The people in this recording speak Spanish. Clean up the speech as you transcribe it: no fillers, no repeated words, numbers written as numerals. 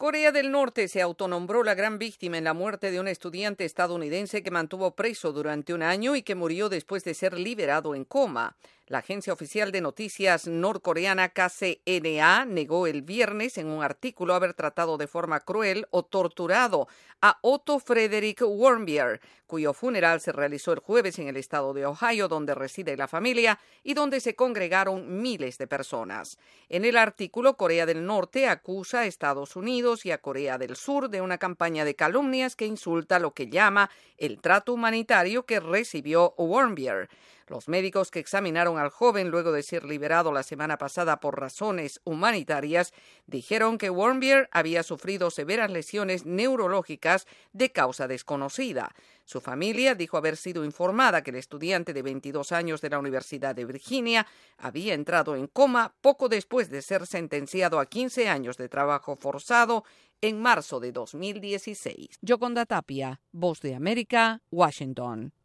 Corea del Norte se autonombró la gran víctima en la muerte de un estudiante estadounidense que mantuvo preso durante un año y que murió después de ser liberado en coma. La agencia oficial de noticias norcoreana KCNA negó el viernes en un artículo haber tratado de forma cruel o torturado a Otto Frederick Warmbier, cuyo funeral se realizó el jueves en el estado de Ohio, donde reside la familia y donde se congregaron miles de personas. En el artículo, Corea del Norte acusa a Estados Unidos y a Corea del Sur de una campaña de calumnias que insulta lo que llama el trato humanitario que recibió Warmbier. Los médicos que examinaron al joven luego de ser liberado la semana pasada por razones humanitarias dijeron que Warmbier había sufrido severas lesiones neurológicas de causa desconocida. Su familia dijo haber sido informada que el estudiante de 22 años de la Universidad de Virginia había entrado en coma poco después de ser sentenciado a 15 años de trabajo forzado en marzo de 2016. Yoconda Tapia, Voz de América, Washington.